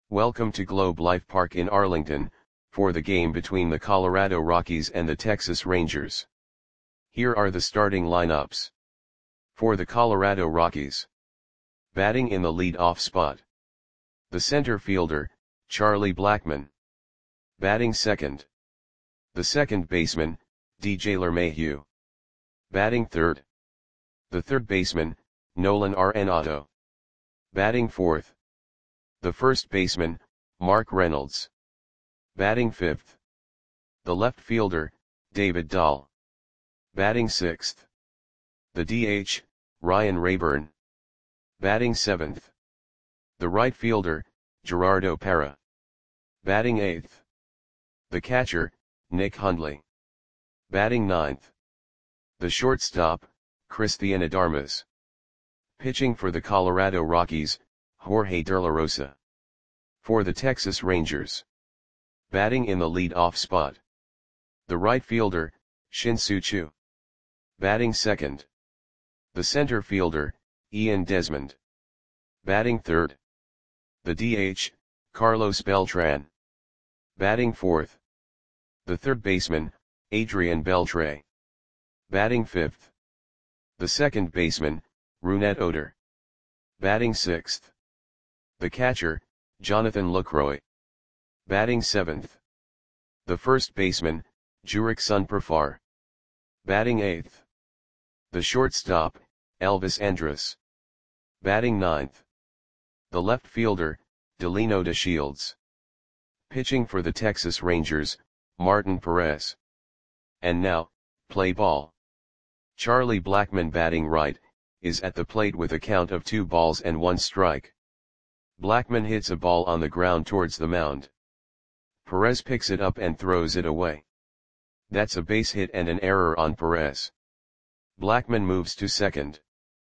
Welcome to Globe Life Park in Arlington, for the game between the Colorado Rockies and the Texas Rangers. Here are the starting lineups. For the Colorado Rockies. Batting in the lead-off spot. The center fielder, Charlie Blackmon. Batting second. The second baseman, DJ LeMahieu. Batting third. The third baseman, Nolan Arenado. Batting fourth. The first baseman, Mark Reynolds. Batting fifth. The left fielder, David Dahl. Batting sixth. The DH, Ryan Raburn. Batting seventh. The right fielder, Gerardo Parra. Batting eighth. The catcher, Nick Hundley. Batting ninth. The shortstop, Cristian Adarmas. Pitching for the Colorado Rockies, Jorge De La Rosa. For the Texas Rangers. Batting in the lead-off spot. The right fielder, Shin-Soo Choo. Batting second. The center fielder, Ian Desmond. Batting third. The DH, Carlos Beltran. Batting fourth. The third baseman, Adrian Beltre. Batting fifth. The second baseman, Rougned Odor. Batting sixth. The catcher, Jonathan Lucroy. Batting seventh. The first baseman, Jurickson Profar. Batting eighth. The shortstop, Elvis Andrus. Batting ninth. The left fielder, Delino DeShields. Pitching for the Texas Rangers, Martin Perez. And now, play ball. Charlie Blackmon batting right, is at the plate with a count of 2 balls and 1 strike. Blackmon hits a ball on the ground towards the mound. Perez picks it up and throws it away. That's a base hit and an error on Perez. Blackmon moves to second.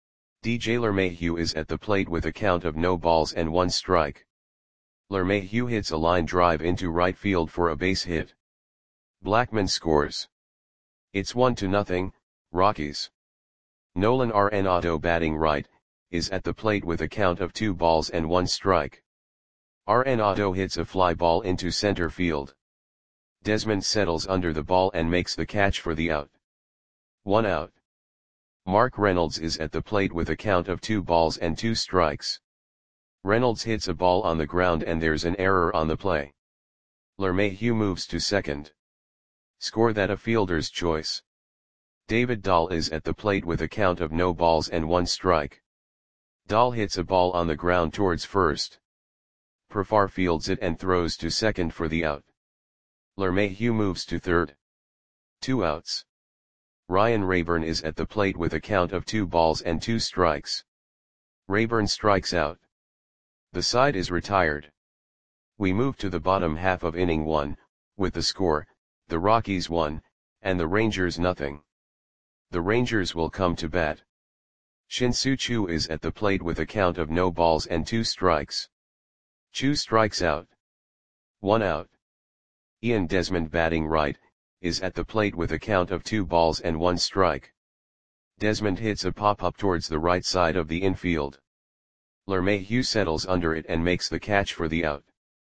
DJ LeMahieu is at the plate with a count of no balls and 1 strike. LeMahieu hits a line drive into right field for a base hit. Blackmon scores. It's 1-0, Rockies. Nolan Arenado batting right, is at the plate with a count of 2 balls and 1 strike. Arenado hits a fly ball into center field. Desmond settles under the ball and makes the catch for the out. 1 out. Mark Reynolds is at the plate with a count of 2 balls and 2 strikes. Reynolds hits a ball on the ground and there's an error on the play. LeMahieu moves to second. Score that a fielder's choice. David Dahl is at the plate with a count of no balls and 1 strike. Dahl hits a ball on the ground towards first. Profar fields it and throws to second for the out. LeMahieu moves to third. 2 outs. Ryan Raburn is at the plate with a count of 2 balls and 2 strikes. Raburn strikes out. The side is retired. We move to the bottom half of inning 1, with the score, the Rockies 1, and the Rangers 0. The Rangers will come to bat. Shin-Soo Choo is at the plate with a count of no balls and 2 strikes. Choo strikes out. 1 out. Ian Desmond batting right, is at the plate with a count of 2 balls and 1 strike. Desmond hits a pop-up towards the right side of the infield. LeMahieu settles under it and makes the catch for the out.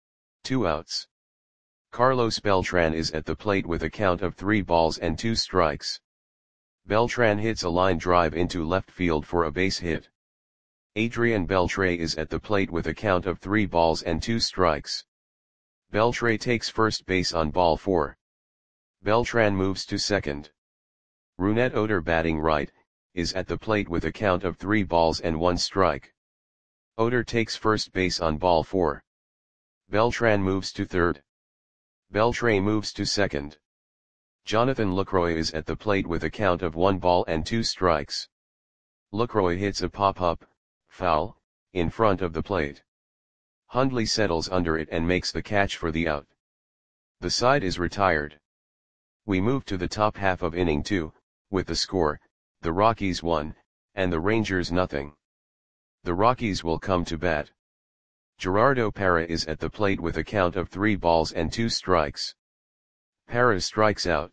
2 outs. Carlos Beltran is at the plate with a count of 3 balls and 2 strikes. Beltran hits a line drive into left field for a base hit. Adrian Beltre is at the plate with a count of 3 balls and 2 strikes. Beltre takes first base on ball 4. Beltran moves to second. Rougned Odor batting right, is at the plate with a count of 3 balls and 1 strike. Odor takes first base on ball 4. Beltran moves to third. Beltre moves to second. Jonathan Lucroy is at the plate with a count of 1 ball and 2 strikes. Lucroy hits a pop-up, foul, in front of the plate. Hundley settles under it and makes the catch for the out. The side is retired. We move to the top half of inning 2, with the score, the Rockies 1, and the Rangers 0. The Rockies will come to bat. Gerardo Parra is at the plate with a count of 3 balls and 2 strikes. Parra strikes out.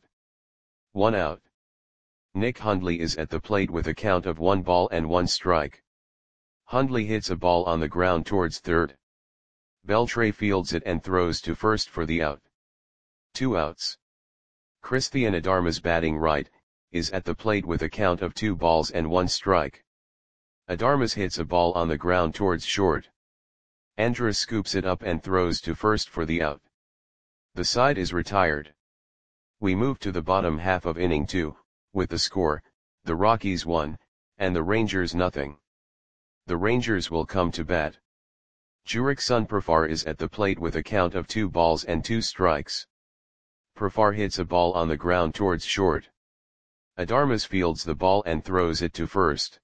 1 out. Nick Hundley is at the plate with a count of 1 ball and 1 strike. Hundley hits a ball on the ground towards third. Beltre fields it and throws to first for the out. 2 outs. Christian Adarmas batting right, is at the plate with a count of 2 balls and 1 strike. Adarmas hits a ball on the ground towards short. Andrus scoops it up and throws to first for the out. The side is retired. We move to the bottom half of inning 2, with the score, the Rockies 1, and the Rangers nothing. The Rangers will come to bat. Jurickson Profar is at the plate with a count of 2 balls and 2 strikes. Profar hits a ball on the ground towards short. Adarmas fields the ball and throws it to first.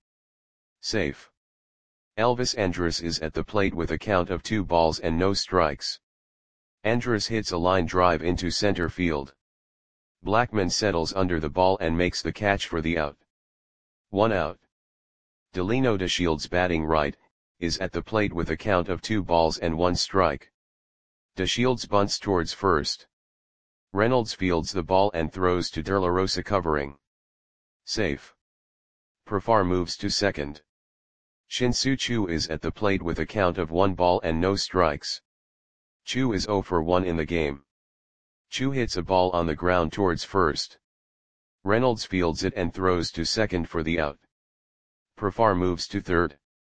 Safe. Elvis Andrus is at the plate with a count of 2 balls and no strikes. Andrus hits a line drive into center field. Blackman settles under the ball and makes the catch for the out. 1 out. Delino DeShields batting right, is at the plate with a count of 2 balls and 1 strike. DeShields bunts towards first. Reynolds fields the ball and throws to De La Rosa covering. Safe. Profar moves to second. Shin-Soo Choo is at the plate with a count of 1 ball and no strikes. Choo is 0 for 1 in the game. Choo hits a ball on the ground towards first. Reynolds fields it and throws to second for the out. Profar moves to third.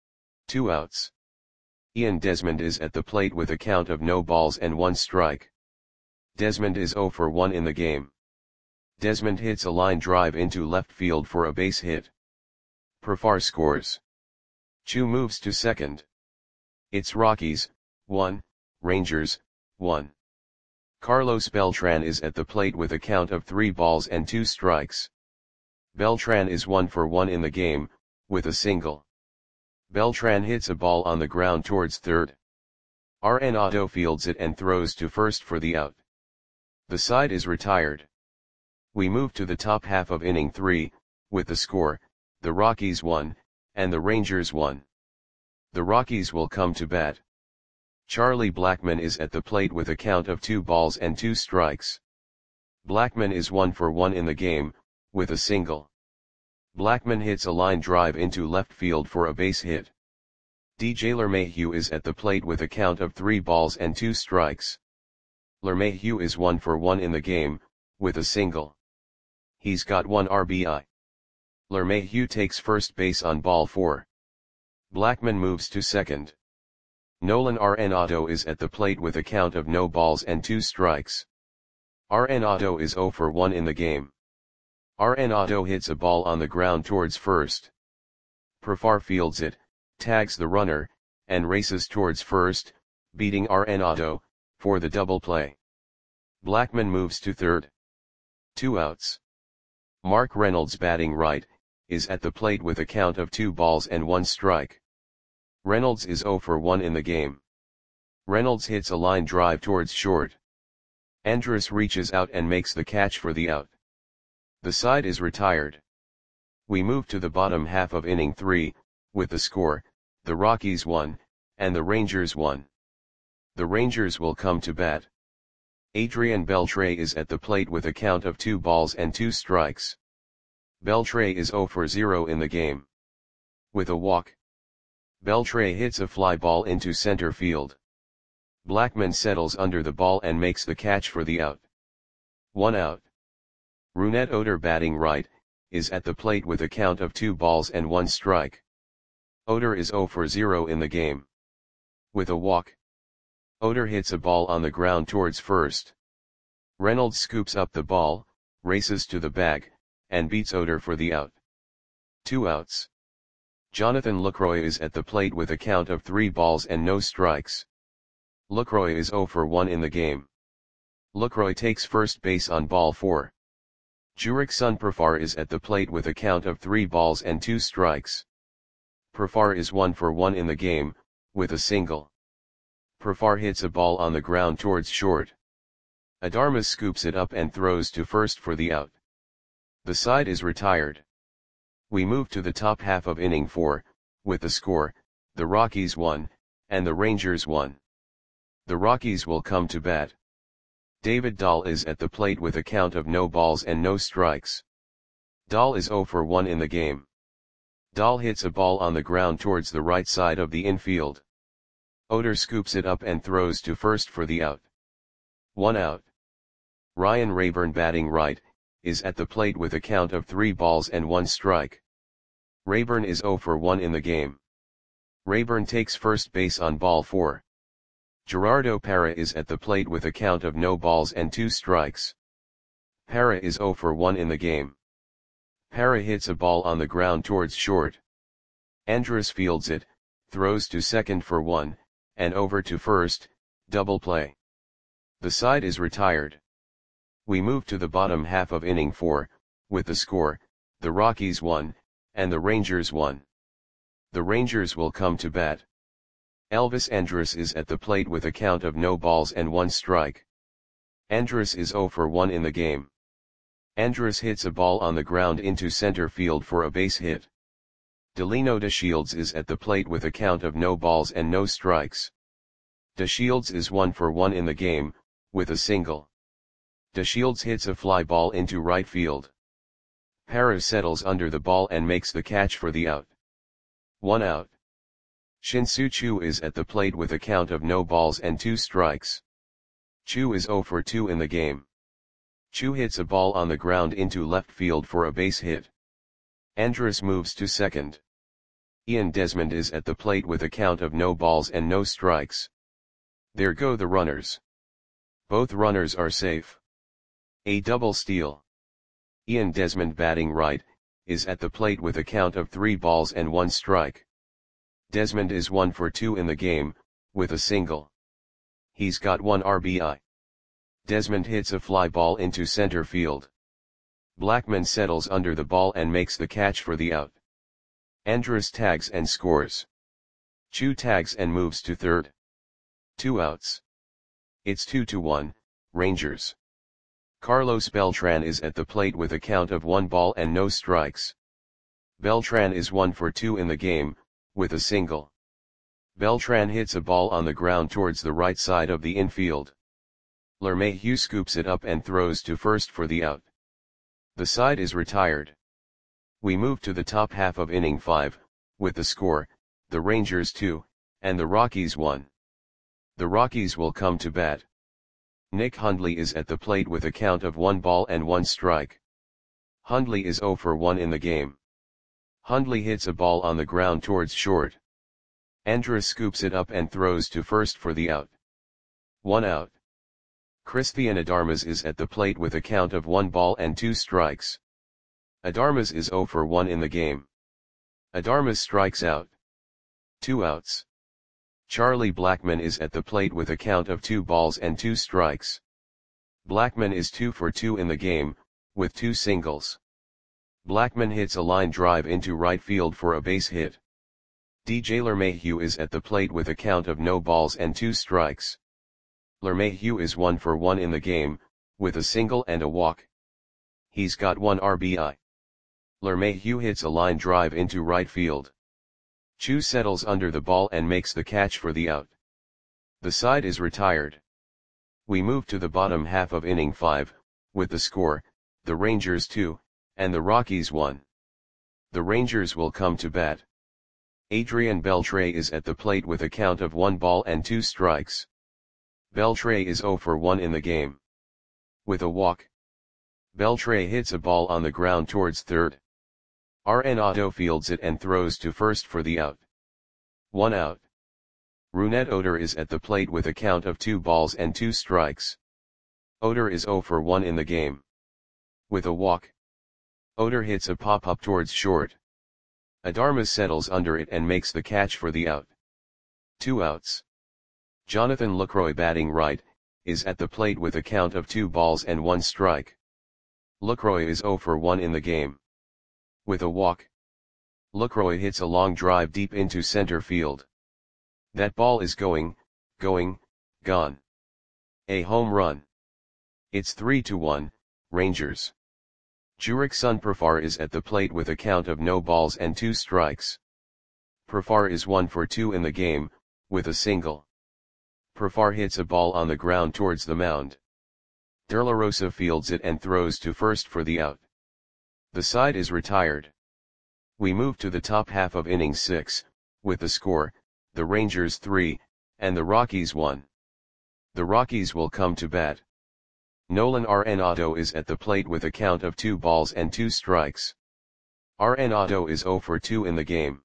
2 outs. Ian Desmond is at the plate with a count of no balls and 1 strike. Desmond is 0 for 1 in the game. Desmond hits a line drive into left field for a base hit. Profar scores. Choo moves to second. It's Rockies, 1, Rangers, 1. Carlos Beltran is at the plate with a count of 3 balls and 2 strikes. Beltran is 1 for 1 in the game, with a single. Beltran hits a ball on the ground towards third. Arenado fields it and throws to first for the out. The side is retired. We move to the top half of inning 3, with the score, the Rockies 1, and the Rangers 1. The Rockies will come to bat. Charlie Blackmon is at the plate with a count of 2 balls and 2 strikes. Blackmon is 1 for 1 in the game, with a single. Blackmon hits a line drive into left field for a base hit. DJ LeMahieu is at the plate with a count of 3 balls and 2 strikes. LeMahieu is 1 for 1 in the game, with a single. He's got 1 RBI. LeMahieu takes first base on ball 4. Blackmon moves to second. Nolan Arenado is at the plate with a count of no balls and 2 strikes. Arenado is 0 for 1 in the game. Arenado hits a ball on the ground towards first. Profar fields it, tags the runner, and races towards first, beating Arenado, for the double play. Blackmon moves to third. 2 outs. Mark Reynolds batting right, is at the plate with a count of 2 balls and 1 strike. Reynolds is 0 for 1 in the game. Reynolds hits a line drive towards short. Andrus reaches out and makes the catch for the out. The side is retired. We move to the bottom half of inning 3, with the score, the Rockies 1, and the Rangers 1. The Rangers will come to bat. Adrian Beltre is at the plate with a count of 2 balls and 2 strikes. Beltre is 0 for 0 in the game. With a walk. Beltre hits a fly ball into center field. Blackmon settles under the ball and makes the catch for the out. 1 out. Rougned Odor batting right, is at the plate with a count of 2 balls and 1 strike. Odor is 0 for 0 in the game. With a walk. Odor hits a ball on the ground towards first. Reynolds scoops up the ball, races to the bag, and beats Odor for the out. 2 outs. Jonathan Lucroy is at the plate with a count of 3 balls and no strikes. Lucroy is 0 for 1 in the game. Lucroy takes first base on ball 4. Jurickson Profar is at the plate with a count of 3 balls and 2 strikes. Profar is 1 for 1 in the game, with a single. Profar hits a ball on the ground towards short. Adarmas scoops it up and throws to first for the out. The side is retired. We move to the top half of inning 4, with the score, the Rockies 1, and the Rangers 1. The Rockies will come to bat. David Dahl is at the plate with a count of no balls and no strikes. Dahl is 0 for 1 in the game. Dahl hits a ball on the ground towards the right side of the infield. Oder scoops it up and throws to first for the out. 1 out. Ryan Rayburn, batting right, is at the plate with a count of 3 balls and 1 strike. Rayburn is 0 for 1 in the game. Rayburn takes first base on ball 4. Gerardo Parra is at the plate with a count of no balls and 2 strikes. Parra is 0 for 1 in the game. Parra hits a ball on the ground towards short. Andrus fields it, throws to second for 1, and over to first, double play. The side is retired. We move to the bottom half of inning 4, with the score, the Rockies 1, and the Rangers 1. The Rangers will come to bat. Elvis Andrus is at the plate with a count of no balls and 1 strike. Andrus is 0 for 1 in the game. Andrus hits a ball on the ground into center field for a base hit. Delino DeShields is at the plate with a count of no balls and no strikes. DeShields is 1 for 1 in the game, with a single. DeShields hits a fly ball into right field. Parra settles under the ball and makes the catch for the out. 1 out. Shin-Soo Choo is at the plate with a count of no balls and 2 strikes. Choo is 0 for 2 in the game. Choo hits a ball on the ground into left field for a base hit. Andrus moves to second. Ian Desmond is at the plate with a count of no balls and no strikes. There go the runners. Both runners are safe. A double steal. Ian Desmond, batting right, is at the plate with a count of 3 balls and 1 strike. Desmond is 1 for 2 in the game, with a single. He's got 1 RBI. Desmond hits a fly ball into center field. Blackman settles under the ball and makes the catch for the out. Andrus tags and scores. Choo tags and moves to third. 2 outs. It's 2-1, Rangers. Carlos Beltran is at the plate with a count of 1 ball and no strikes. Beltran is 1 for 2 in the game, with a single. Beltran hits a ball on the ground towards the right side of the infield. LeMahieu scoops it up and throws to first for the out. The side is retired. We move to the top half of inning 5, with the score, the Rangers 2, and the Rockies 1. The Rockies will come to bat. Nick Hundley is at the plate with a count of 1 ball and 1 strike. Hundley is 0 for 1 in the game. Hundley hits a ball on the ground towards short. Andrus scoops it up and throws to first for the out. 1 out. Christian Adarmas is at the plate with a count of 1 ball and 2 strikes. Adarmas is 0 for 1 in the game. Adarmas strikes out. 2 outs. Charlie Blackman is at the plate with a count of 2 balls and 2 strikes. Blackman is 2 for 2 in the game, with 2 singles. Blackman hits a line drive into right field for a base hit. DJ LeMahieu is at the plate with a count of no balls and 2 strikes. LeMahieu is 1 for 1 in the game, with a single and a walk. He's got 1 RBI. LeMahieu hits a line drive into right field. Choo settles under the ball and makes the catch for the out. The side is retired. We move to the bottom half of inning 5, with the score, the Rangers 2, and the Rockies 1. The Rangers will come to bat. Adrian Beltre is at the plate with a count of 1 ball and 2 strikes. Beltre is 0 for 1 in the game. With a walk. Beltre hits a ball on the ground towards third. Arenado fields it and throws to first for the out. 1 out. Rougned Odor is at the plate with a count of 2 balls and 2 strikes. Odor is 0 for 1 in the game. With a walk. Odor hits a pop-up towards short. Adarmas settles under it and makes the catch for the out. 2 outs. Jonathan Lucroy, batting right, is at the plate with a count of 2 balls and 1 strike. Lucroy is 0 for 1 in the game. With a walk. Lucroy hits a long drive deep into center field. That ball is gone. A home run. It's 3-1, Rangers. Jurickson Profar is at the plate with a count of no balls and 2 strikes. Profar is 1 for 2 in the game, with a single. Profar hits a ball on the ground towards the mound. De La Rosa fields it and throws to first for the out. The side is retired. We move to the top half of inning 6, with the score, the Rangers 3, and the Rockies 1. The Rockies will come to bat. Nolan Arenado is at the plate with a count of 2 balls and 2 strikes. Arenado is 0 for 2 in the game.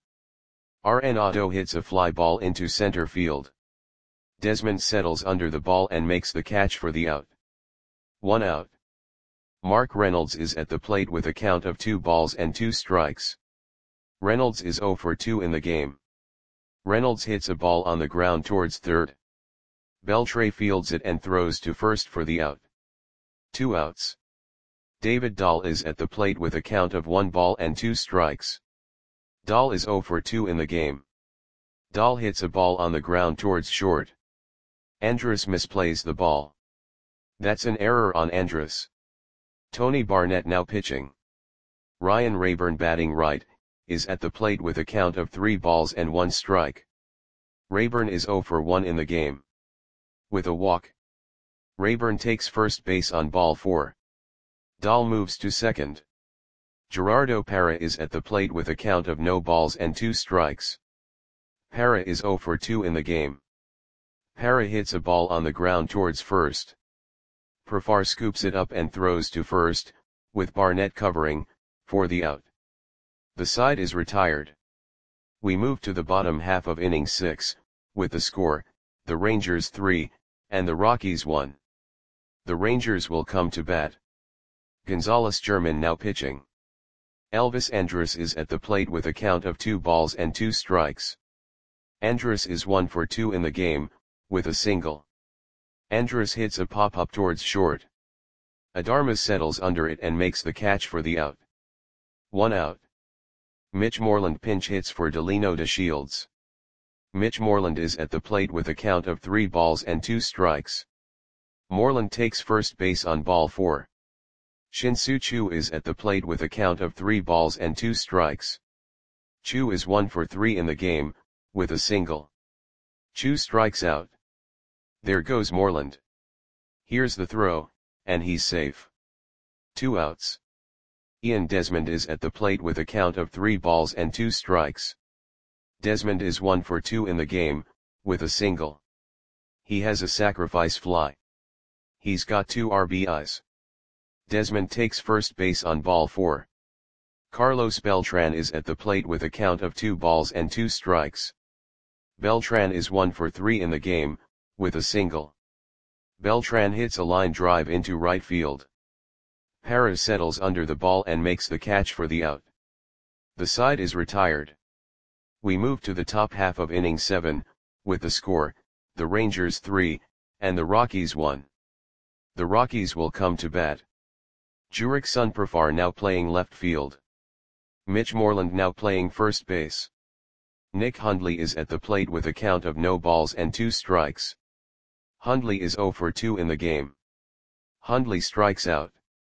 Arenado hits a fly ball into center field. Desmond settles under the ball and makes the catch for the out. 1 out. Mark Reynolds is at the plate with a count of 2 balls and 2 strikes. Reynolds is 0 for 2 in the game. Reynolds hits a ball on the ground towards third. Beltre fields it and throws to first for the out. 2 outs. David Dahl is at the plate with a count of 1 ball and 2 strikes. Dahl is 0 for 2 in the game. Dahl hits a ball on the ground towards short. Andrus misplays the ball. That's an error on Andrus. Tony Barnett now pitching. Ryan Rayburn batting right, is at the plate with a count of 3 balls and 1 strike. Rayburn is 0 for 1 in the game. With a walk, Rayburn takes first base on ball 4. Dahl moves to second. Gerardo Parra is at the plate with a count of no balls and 2 strikes. Parra is 0 for 2 in the game. Parra hits a ball on the ground towards first. Profar scoops it up and throws to first, with Barnett covering, for the out. The side is retired. We move to the bottom half of inning 6, with the score, the Rangers 3, and the Rockies 1. The Rangers will come to bat. Gonzalez German now pitching. Elvis Andrus is at the plate with a count of 2 balls and 2 strikes. Andrus is 1 for 2 in the game, with a single. Andrus hits a pop-up towards short. Adarmas settles under it and makes the catch for the out. 1 out. Mitch Moreland pinch hits for Delino DeShields. Mitch Moreland is at the plate with a count of 3 balls and 2 strikes. Moreland takes first base on ball 4. Shin-Soo Choo is at the plate with a count of 3 balls and 2 strikes. Choo is 1 for 3 in the game, with a single. Choo strikes out. There goes Moreland. Here's the throw, and he's safe. 2 outs. Ian Desmond is at the plate with a count of 3 balls and 2 strikes. Desmond is 1 for 2 in the game, with a single. He has a sacrifice fly. He's got 2 RBIs. Desmond takes first base on ball 4. Carlos Beltran is at the plate with a count of 2 balls and 2 strikes. Beltran is 1 for 3 in the game, with a single. Beltran hits a line drive into right field. Parra settles under the ball and makes the catch for the out. The side is retired. We move to the top half of inning 7, with the score, the Rangers 3, and the Rockies 1. The Rockies will come to bat. Jurickson Profar now playing left field. Mitch Moreland now playing first base. Nick Hundley is at the plate with a count of no balls and 2 strikes. Hundley is 0 for 2 in the game. Hundley strikes out.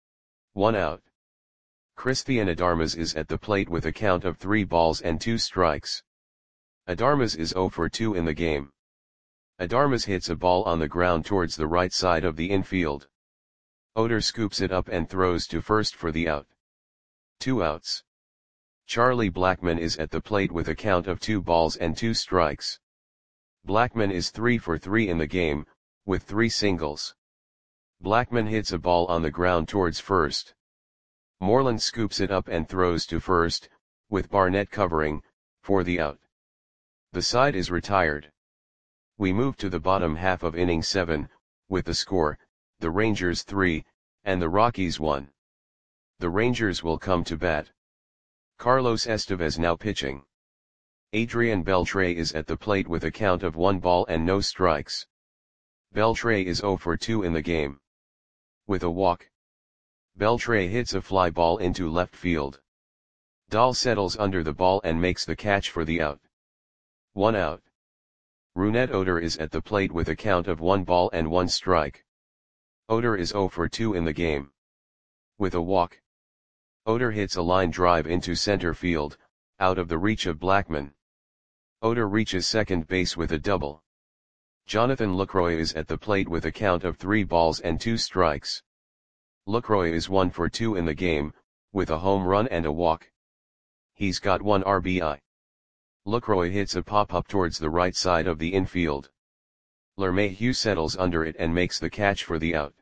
1 out. Christian Adarmas is at the plate with a count of 3 balls and 2 strikes. Adarmas is 0 for 2 in the game. Adarmas hits a ball on the ground towards the right side of the infield. Oder scoops it up and throws to first for the out. 2 outs. Charlie Blackmon is at the plate with a count of 2 balls and 2 strikes. Blackmon is 3 for 3 in the game, with 3 singles. Blackmon hits a ball on the ground towards first. Moreland scoops it up and throws to first, with Barnett covering, for the out. The side is retired. We move to the bottom half of inning 7, with the score, the Rangers 3, and the Rockies 1. The Rangers will come to bat. Carlos Estevez now pitching. Adrian Beltre is at the plate with a count of 1 ball and no strikes. Beltre is 0 for 2 in the game. With a walk, Beltre hits a fly ball into left field. Dahl settles under the ball and makes the catch for the out. 1 out. Rougned Odor is at the plate with a count of 1 ball and 1 strike. Odor is 0 for 2 in the game. With a walk, Odor hits a line drive into center field, out of the reach of Blackmon. Odor reaches second base with a double. Jonathan Lucroy is at the plate with a count of 3 balls and 2 strikes. Lucroy is 1 for 2 in the game, with a home run and a walk. He's got 1 RBI. Lucroy hits a pop-up towards the right side of the infield. LeMahieu settles under it and makes the catch for the out.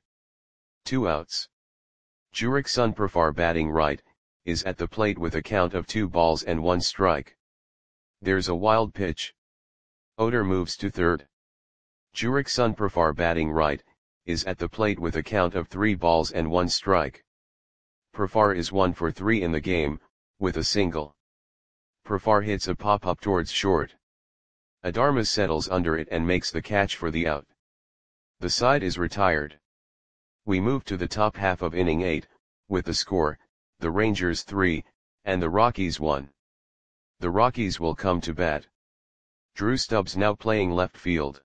2 outs. Jurickson Profar batting right, is at the plate with a count of 2 balls and 1 strike. There's a wild pitch. Oder moves to third. Jurickson Profar batting right, is at the plate with a count of 3 balls and 1 strike. Profar is 1 for 3 in the game, with a single. Profar hits a pop-up towards short. Adarmas settles under it and makes the catch for the out. The side is retired. We move to the top half of inning 8, with the score, the Rangers 3, and the Rockies 1. The Rockies will come to bat. Drew Stubbs now playing left field.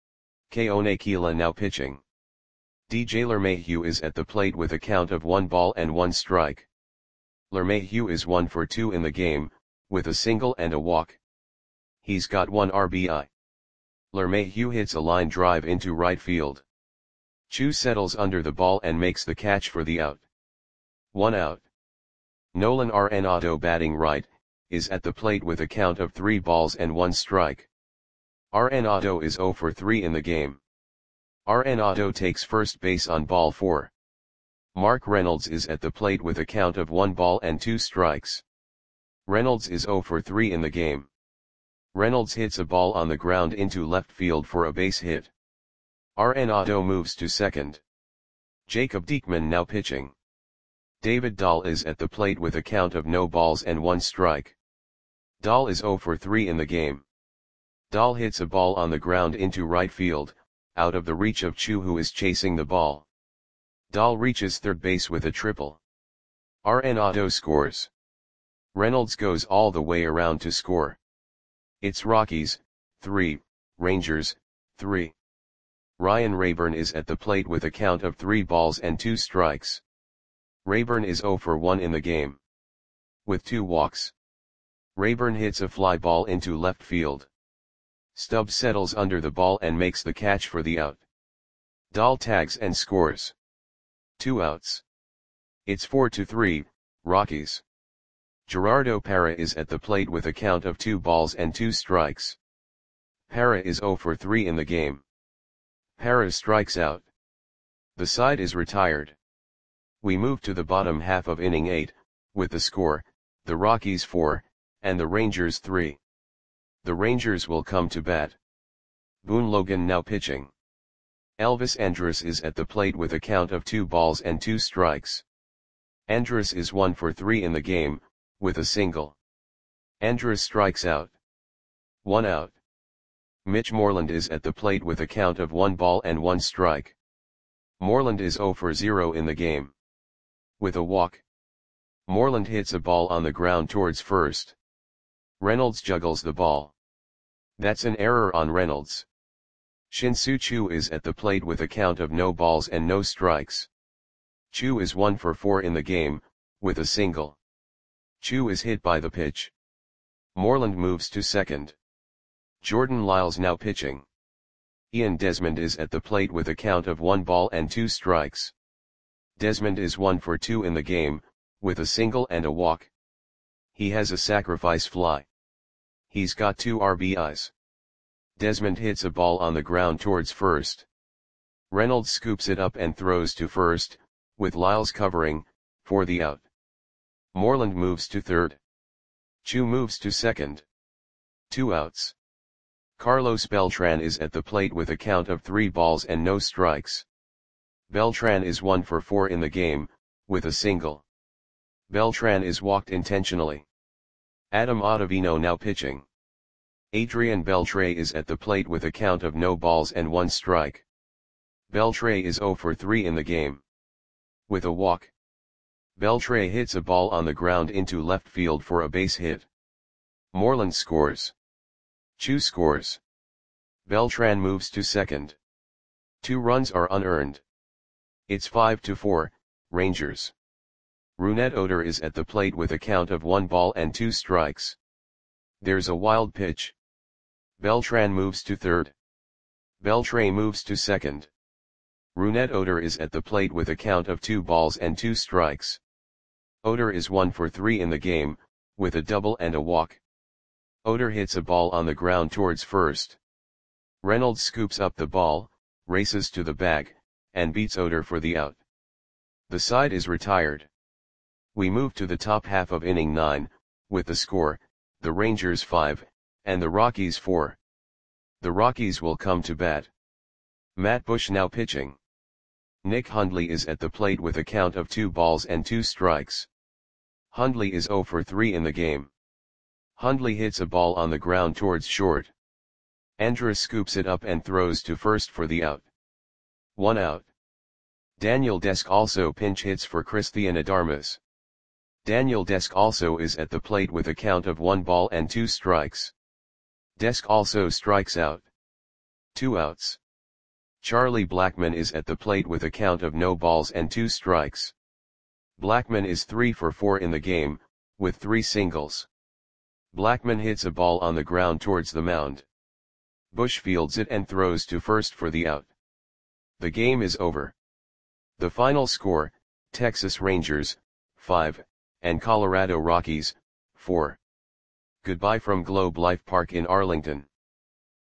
Keone Kela now pitching. DJ LeMahieu is at the plate with a count of 1 ball and 1 strike. LeMahieu is 1 for 2 in the game, with a single and a walk. He's got 1 RBI. LeMahieu hits a line drive into right field. Chu settles under the ball and makes the catch for the out. 1 out. Nolan Arenado batting right, is at the plate with a count of 3 balls and 1 strike. Arenado is 0 for 3 in the game. Arenado takes first base on ball 4. Mark Reynolds is at the plate with a count of 1 ball and 2 strikes. Reynolds is 0 for 3 in the game. Reynolds hits a ball on the ground into left field for a base hit. Arenado moves to second. Jacob Diekman now pitching. David Dahl is at the plate with a count of no balls and 1 strike. Dahl is 0 for 3 in the game. Dahl hits a ball on the ground into right field, out of the reach of Chu, who is chasing the ball. Dahl reaches third base with a triple. Arenado scores. Reynolds goes all the way around to score. It's Rockies, 3, Rangers, 3. Ryan Rayburn is at the plate with a count of 3 balls and 2 strikes. Rayburn is 0 for 1 in the game. With 2 walks. Rayburn hits a fly ball into left field. Stubbs settles under the ball and makes the catch for the out. Dahl tags and scores. 2 outs. It's 4-3, Rockies. Gerardo Parra is at the plate with a count of 2 balls and 2 strikes. Parra is 0 for 3 in the game. Parra strikes out. The side is retired. We move to the bottom half of inning 8, with the score, the Rockies 4, and the Rangers 3. The Rangers will come to bat. Boone Logan now pitching. Elvis Andrus is at the plate with a count of 2 balls and 2 strikes. Andrus is 1 for 3 in the game, with a single. Andrus strikes out. 1 out. Mitch Moreland is at the plate with a count of 1 ball and 1 strike. Moreland is 0 for 0 in the game. With a walk. Moreland hits a ball on the ground towards first. Reynolds juggles the ball. That's an error on Reynolds. Shin-Soo Choo is at the plate with a count of no balls and no strikes. Choo is 1 for 4 in the game, with a single. Choo is hit by the pitch. Moreland moves to second. Jordan Lyles now pitching. Ian Desmond is at the plate with a count of 1 ball and 2 strikes. Desmond is 1 for 2 in the game, with a single and a walk. He has a sacrifice fly. He's got 2 RBIs. Desmond hits a ball on the ground towards first. Reynolds scoops it up and throws to first, with Lyles covering, for the out. Moreland moves to third. Choo moves to second. 2 outs. Carlos Beltran is at the plate with a count of 3 balls and no strikes. Beltran is 1 for 4 in the game, with a single. Beltran is walked intentionally. Adam Ottavino now pitching. Adrian Beltre is at the plate with a count of no balls and 1 strike. Beltre is 0 for 3 in the game. With a walk. Beltre hits a ball on the ground into left field for a base hit. Moreland scores. Choo scores. Beltran moves to second. 2 runs are unearned. It's 5-4, Rangers. Rougned Odor is at the plate with a count of 1 ball and 2 strikes. There's a wild pitch. Beltran moves to third. Beltre moves to second. Rougned Odor is at the plate with a count of 2 balls and 2 strikes. Odor is 1 for 3 in the game, with a double and a walk. Odor hits a ball on the ground towards first. Reynolds scoops up the ball, races to the bag, and beats Oder for the out. The side is retired. We move to the top half of inning 9, with the score, the Rangers 5, and the Rockies 4. The Rockies will come to bat. Matt Bush now pitching. Nick Hundley is at the plate with a count of 2 balls and 2 strikes. Hundley is 0 for 3 in the game. Hundley hits a ball on the ground towards short. Andrus scoops it up and throws to first for the out. 1 out. Daniel Desk also pinch hits for Christian Adarmas. Daniel Desk also is at the plate with a count of 1 ball and 2 strikes. Desk also strikes out. 2 outs. Charlie Blackmon is at the plate with a count of no balls and 2 strikes. Blackmon is 3 for 4 in the game, with 3 singles. Blackmon hits a ball on the ground towards the mound. Bush fields it and throws to first for the out. The game is over. The final score, Texas Rangers, 5, and Colorado Rockies, 4. Goodbye from Globe Life Park in Arlington.